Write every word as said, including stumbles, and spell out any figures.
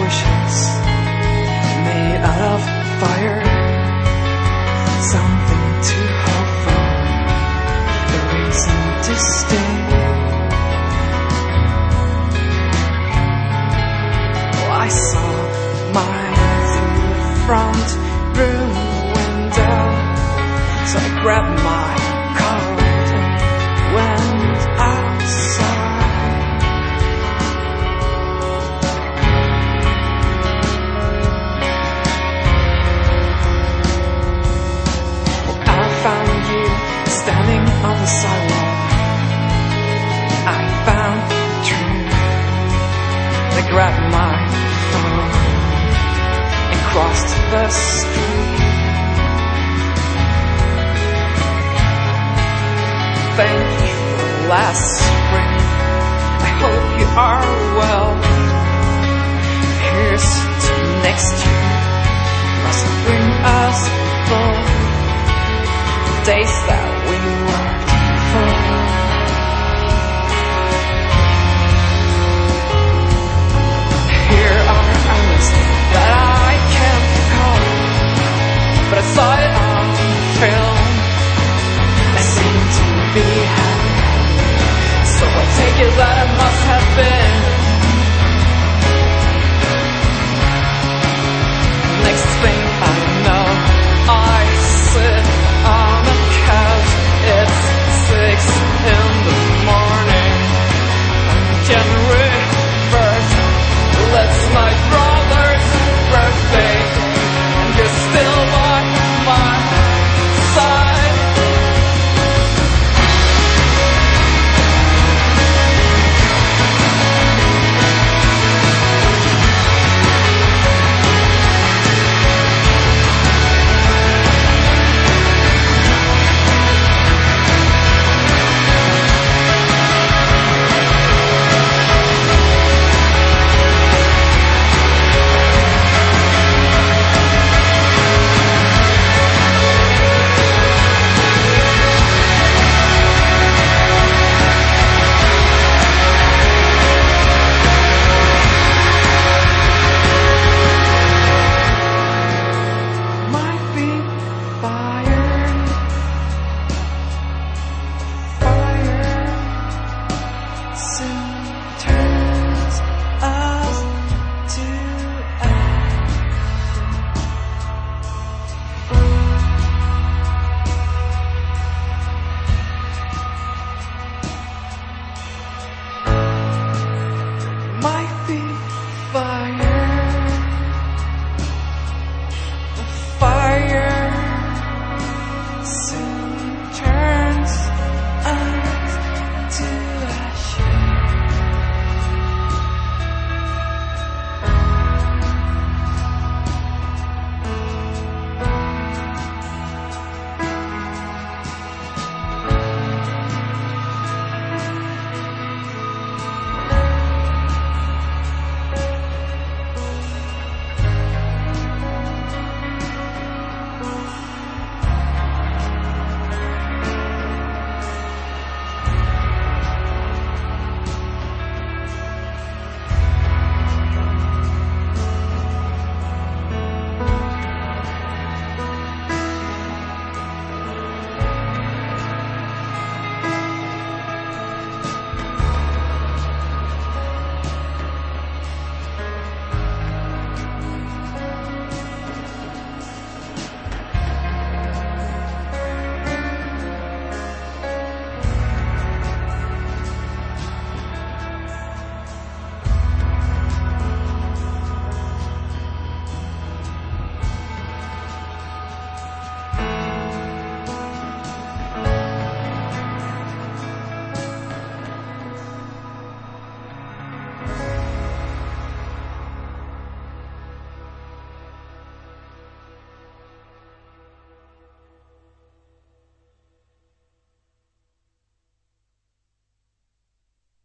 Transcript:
wishes made out of fire, something to hope for, a reason to stay. Oh, I saw mine through the front room window, so I grabbed my coat and went outside. Found you standing on the sidewalk. I found the truth. I grabbed my phone and crossed the street. Thank you for last spring. I hope you are well. Here's to next year. Must bring us both days that we worked